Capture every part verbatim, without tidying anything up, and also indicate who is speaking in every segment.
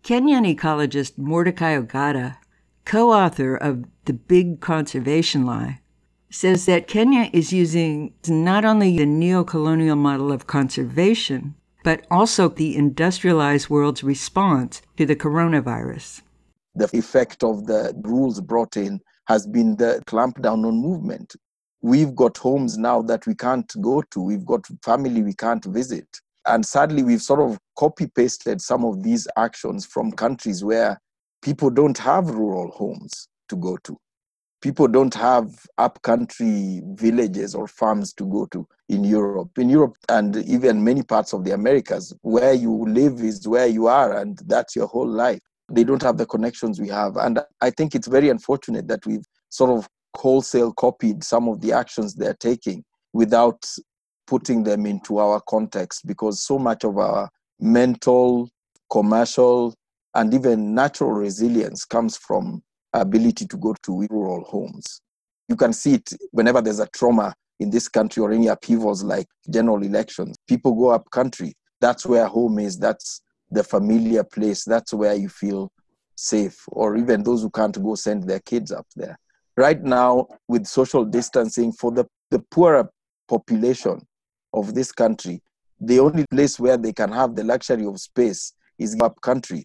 Speaker 1: Kenyan ecologist Mordecai Ogata, co-author of The Big Conservation Lie, says that Kenya is using not only the neo-colonial model of conservation, but also the industrialized world's response to the coronavirus.
Speaker 2: The effect of the rules brought in has been the clampdown on movement. We've got homes now that we can't go to. We've got family we can't visit. And sadly, we've sort of copy-pasted some of these actions from countries where people don't have rural homes to go to. People don't have up-country villages or farms to go to in Europe. In Europe and even many parts of the Americas, where you live is where you are, and that's your whole life. They don't have the connections we have. And I think it's very unfortunate that we've sort of wholesale copied some of the actions they're taking without putting them into our context, because so much of our mental, commercial, and even natural resilience comes from ability to go to rural homes. You can see it whenever there's a trauma in this country or any upheavals like general elections. People go up country. That's where home is. That's the familiar place. That's where you feel safe. Or even those who can't go send their kids up there. Right now, with social distancing, for the, the poorer population of this country, the only place where they can have the luxury of space is up country.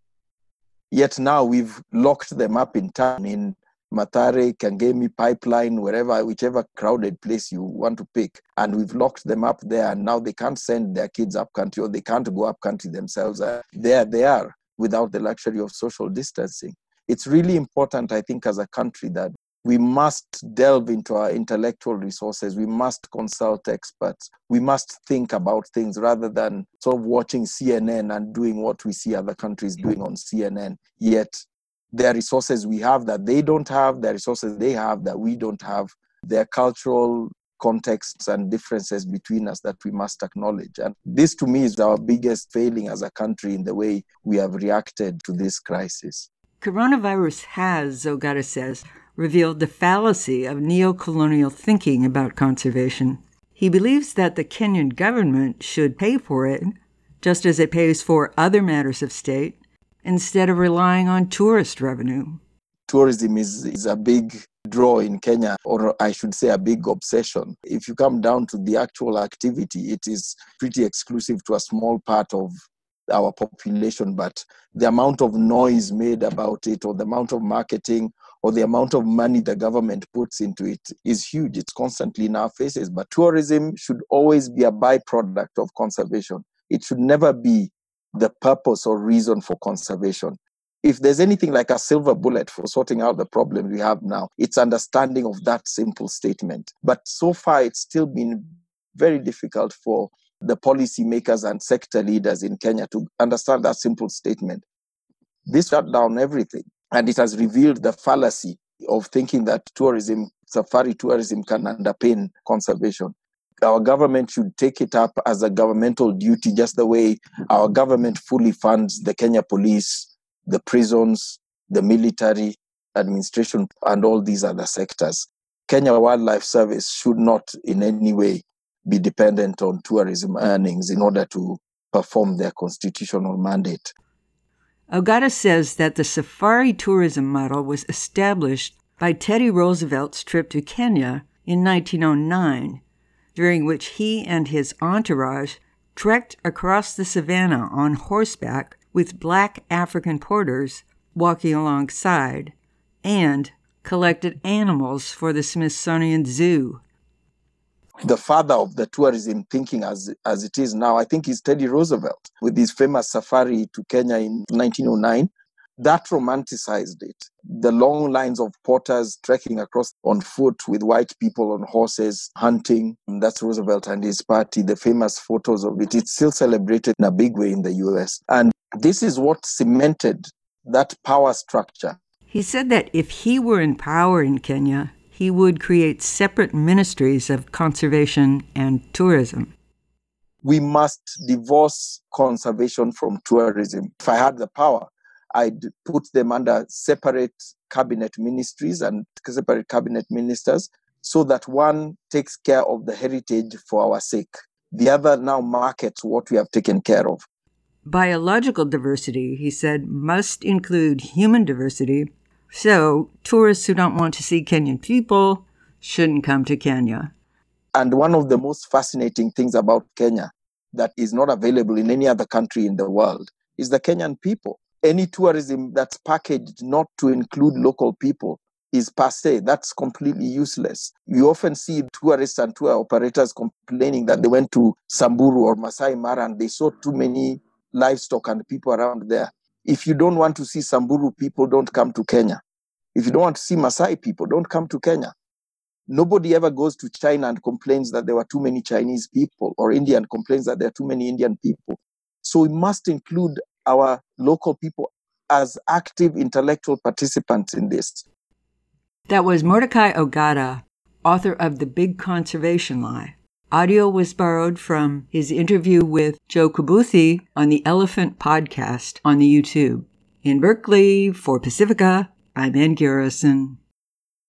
Speaker 2: Yet now we've locked them up in town, in Mathare, Kangemi, Pipeline, wherever, whichever crowded place you want to pick. And we've locked them up there, and now they can't send their kids up country, or they can't go up country themselves. Uh, there they are without the luxury of social distancing. It's really important, I think, as a country that we must delve into our intellectual resources. We must consult experts. We must think about things rather than sort of watching C N N and doing what we see other countries doing on C N N. Yet there are resources we have that they don't have, there are resources they have that we don't have. There are cultural contexts and differences between us that we must acknowledge. And this, to me, is our biggest failing as a country in the way we have reacted to this crisis.
Speaker 1: Coronavirus has, Ogata says, revealed the fallacy of neo-colonial thinking about conservation. He believes that the Kenyan government should pay for it, just as it pays for other matters of state, instead of relying on tourist revenue.
Speaker 2: Tourism is, is a big draw in Kenya, or I should say a big obsession. If you come down to the actual activity, it is pretty exclusive to a small part of our population, but the amount of noise made about it, or the amount of marketing, or the amount of money the government puts into it is huge. It's constantly in our faces. But tourism should always be a byproduct of conservation. It should never be the purpose or reason for conservation. If there's anything like a silver bullet for sorting out the problem we have now, it's understanding of that simple statement. But so far, it's still been very difficult for the policymakers and sector leaders in Kenya to understand that simple statement. This shut down everything. And it has revealed the fallacy of thinking that tourism, safari tourism, can underpin conservation. Our government should take it up as a governmental duty, just the way our government fully funds the Kenya police, the prisons, the military administration, and all these other sectors. Kenya Wildlife Service should not in any way be dependent on tourism earnings in order to perform their constitutional mandate.
Speaker 1: Ogata says that the safari tourism model was established by Teddy Roosevelt's trip to Kenya in nineteen oh nine, during which he and his entourage trekked across the savannah on horseback with black African porters walking alongside, and collected animals for the Smithsonian Zoo.
Speaker 2: The father of the tourism thinking as, as it is now, I think, is Teddy Roosevelt with his famous safari to Kenya in nineteen oh nine. That romanticized it. The long lines of porters trekking across on foot with white people on horses, hunting. That's Roosevelt and his party, the famous photos of it. It's still celebrated in a big way in the U S. And this is what cemented that power structure.
Speaker 1: He said that if he were in power in Kenya, he would create separate ministries of conservation and tourism.
Speaker 2: We must divorce conservation from tourism. If I had the power, I'd put them under separate cabinet ministries and separate cabinet ministers, so that one takes care of the heritage for our sake. The other now markets what we have taken care of.
Speaker 1: Biological diversity, he said, must include human diversity, so tourists who don't want to see Kenyan people shouldn't come to Kenya.
Speaker 2: And one of the most fascinating things about Kenya that is not available in any other country in the world is the Kenyan people. Any tourism that's packaged not to include local people is passé. That's completely useless. You often see tourists and tour operators complaining that they went to Samburu or Masai Mara and they saw too many livestock and people around there. If you don't want to see Samburu people, don't come to Kenya. If you don't want to see Masai people, don't come to Kenya. Nobody ever goes to China and complains that there were too many Chinese people, or India and complains that there are too many Indian people. So we must include our local people as active intellectual participants in this.
Speaker 1: That was Mordecai Ogata, author of The Big Conservation Lie. Audio was borrowed from his interview with Joe Kubuthi on the Elephant Podcast on the YouTube. In Berkeley, for Pacifica, I'm Ann Garrison.